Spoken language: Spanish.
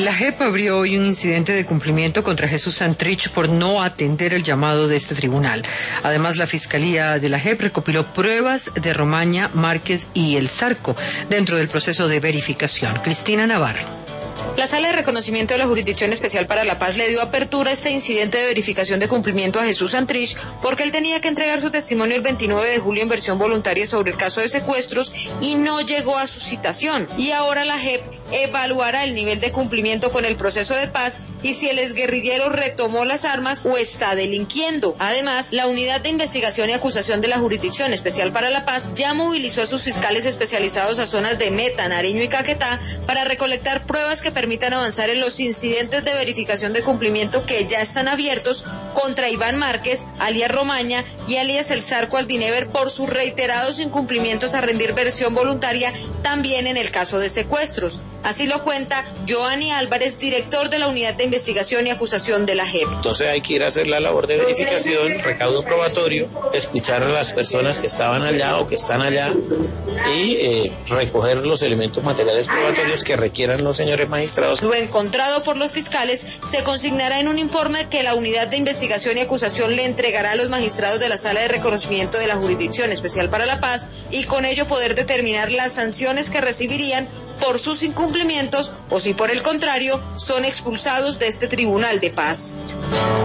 La JEP abrió hoy un incidente de cumplimiento contra Jesús Santrich por no atender el llamado de este tribunal. Además, la Fiscalía de la JEP recopiló pruebas de Romaña, Márquez y El Zarco dentro del proceso de verificación. Cristina Navarro. La Sala de Reconocimiento de la Jurisdicción Especial para la Paz le dio apertura a este incidente de verificación de cumplimiento a Jesús Santrich porque él tenía que entregar su testimonio el 29 de julio en versión voluntaria sobre el caso de secuestros y no llegó a su citación. Y ahora la JEP evaluará el nivel de cumplimiento con el proceso de paz y si el exguerrillero retomó las armas o está delinquiendo. Además, la Unidad de Investigación y Acusación de la Jurisdicción Especial para la Paz ya movilizó a sus fiscales especializados a zonas de Meta, Nariño y Caquetá para recolectar pruebas que permitan avanzar en los incidentes de verificación de cumplimiento que ya están abiertos contra Iván Márquez, alias Romaña, y alias El Zarco Aldinever por sus reiterados incumplimientos a rendir versión voluntaria también en el caso de secuestros. Así lo cuenta Joanny Álvarez, director de la Unidad de Investigación y Acusación de la JEP. Entonces hay que ir a hacer la labor de verificación, recaudo probatorio, escuchar a las personas que estaban allá o que están allá y recoger los elementos materiales probatorios que requieran los señores magistrados. Lo encontrado por los fiscales se consignará en un informe que la Unidad de Investigación y Acusación le entregará a los magistrados de la Sala de Reconocimiento de la Jurisdicción Especial para la Paz y con ello poder determinar las sanciones que recibirían por sus incumplimientos o si por el contrario son expulsados de este Tribunal de Paz.